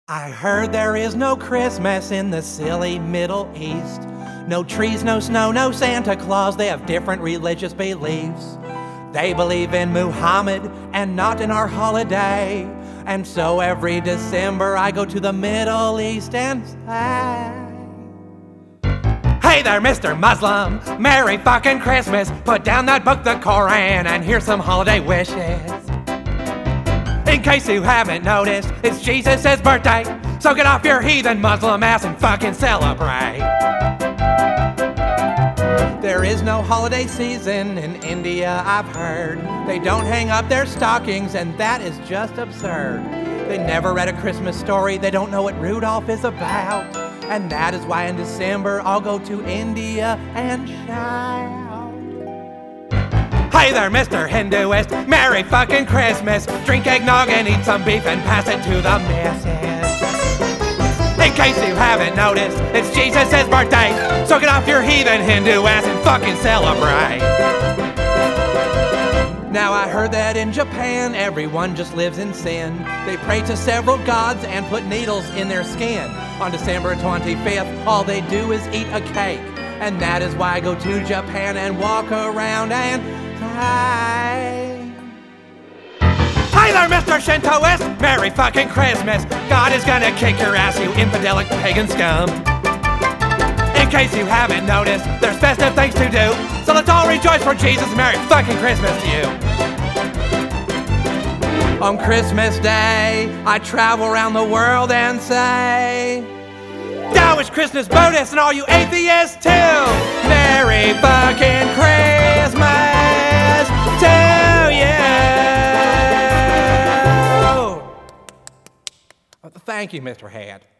I heard there is no Christmas in the silly Middle East. No trees, no snow, no Santa Claus. They have different religious beliefs. They believe in Muhammad and not in our holiday. And so every December I go to the Middle East and say, hey there, Mr. Muslim, Merry fucking Christmas. Put down that book, the Koran, and here's some holiday wishes. In case you haven't noticed, it's Jesus' birthday, so get off your heathen Muslim ass and fucking celebrate. There is no holiday season in India, I've heard. They don't hang up their stockings, and that is just absurd. They never read a Christmas story, they don't know what Rudolph is about. And that is why in December I'll go to India and shout. Hey there, Mr. Hinduist, Merry fucking Christmas. Drink eggnog and eat some beef and pass it to the missus. In case you haven't noticed, it's Jesus' birthday, so get off your heathen Hindu ass and fucking celebrate. Now I heard that in Japan, everyone just lives in sin. They pray to several gods and put needles in their skin. On December 25th, all they do is eat a cake. And that is why I go to Japan and walk around and say, hey there, Mr. Shintoist, Merry fucking Christmas. God is gonna kick your ass, you infidelic pagan scum. In case you haven't noticed, there's festive things to do, so let's all rejoice for Jesus. Merry fucking Christmas to you. On Christmas Day, I travel around the world and say, Dowish Christmas bonus and all you atheists too. Merry fucking Christmas to you. Thank you, Mr. Head.